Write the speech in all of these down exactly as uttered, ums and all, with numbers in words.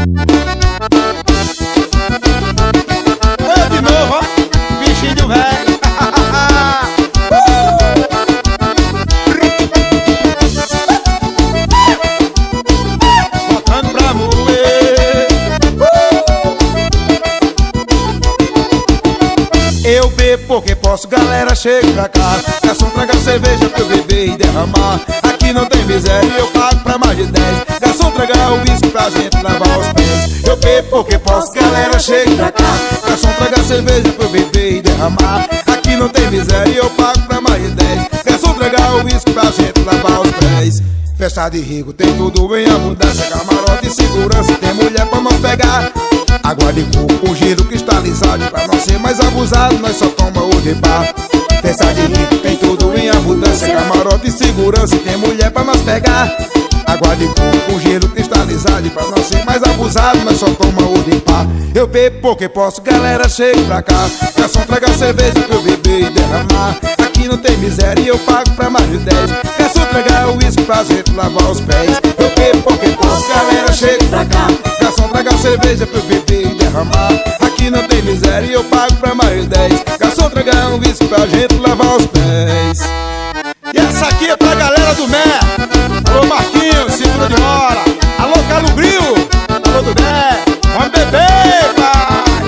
Oi de novo, ó, bichinho velho. Botando pra moer. Eu bebo porque posso, galera, chega pra cá. Garçom, traga cerveja pra eu beber e derramar. Aqui não tem miséria e eu pago pra mais de dez. Garçom, traga o uísque pra gente lavar os pés. Eu bebo porque posso, galera, chega pra cá. Garçom, traga cerveja pra eu beber e derramar. Aqui não tem miséria e eu pago pra mais de dez. Garçom, traga o uísque pra gente lavar os pés. Festa de rico, tem tudo em abundância. Camarote e segurança, tem mulher pra nós pegar. Água de coco, um gelo cristalizado. Pra não ser mais abusado, nós só toma o de bar. Festa de rico, tem tudo em abundância. Camarote e segurança, tem mulher pra nós pegar. Água de coco, um gelo cristalizado. Pra não ser mais abusado, nós só toma o de bar. Eu bebo porque posso, galera, chega pra cá. Garçom, traga cerveja pra eu beber e derramar. Aqui não tem miséria e eu pago pra mais de dez. Garçom, traga o uísque pra gente lavar os pés. Eu bebo porque posso, galera, chega pra cá. Garçom, traga cerveja pra eu beber e derramar. Aqui não tem miséria e eu pago pra mais de dez. Garçom, traga um uísque pra gente lavar os pés. E essa aqui é pra galera do Mé. Alô Marquinhos, segura de hora. Alô Calubril, alô do Mé. Vamos beber, pai.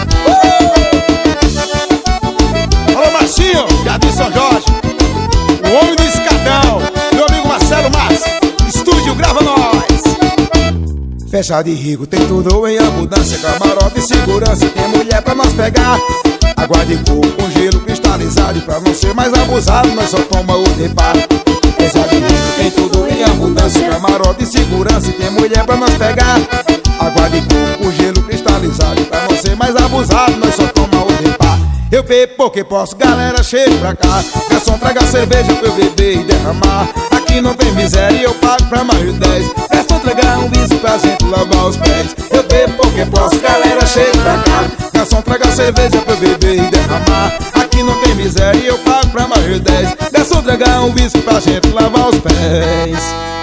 uh! Alô Marcinho, Jardim São Jorge. O homem do escadão, meu amigo Marcelo Márcio. Estúdio, grava nós. Festa de rico, tem tudo em abundância. Camarote e segurança, tem mulher pra nós pegar. Água de coco, um gelo cristalizado. Pra não ser mais abusado, nós só toma o de bar. Festa de rico, tem tudo em abundância. Camarote e segurança, tem mulher pra nós pegar. Água de coco, um gelo cristalizado. Pra não ser mais abusado, nós só toma o de bar. Eu bebo porque posso, galera, chega pra cá. Garçom, traga cerveja pra eu beber e derramar. Aqui não tem miséria e eu pago pra mais de dez. Garçom, traga um uísque pra gente lavar os pés. Eu bebo porque posso, galera, chega pra cá. Garçom, traga cerveja pra eu beber e derramar. Aqui não tem miséria e eu pago pra mais de dez. Garçom, traga um uísque pra gente lavar os pés.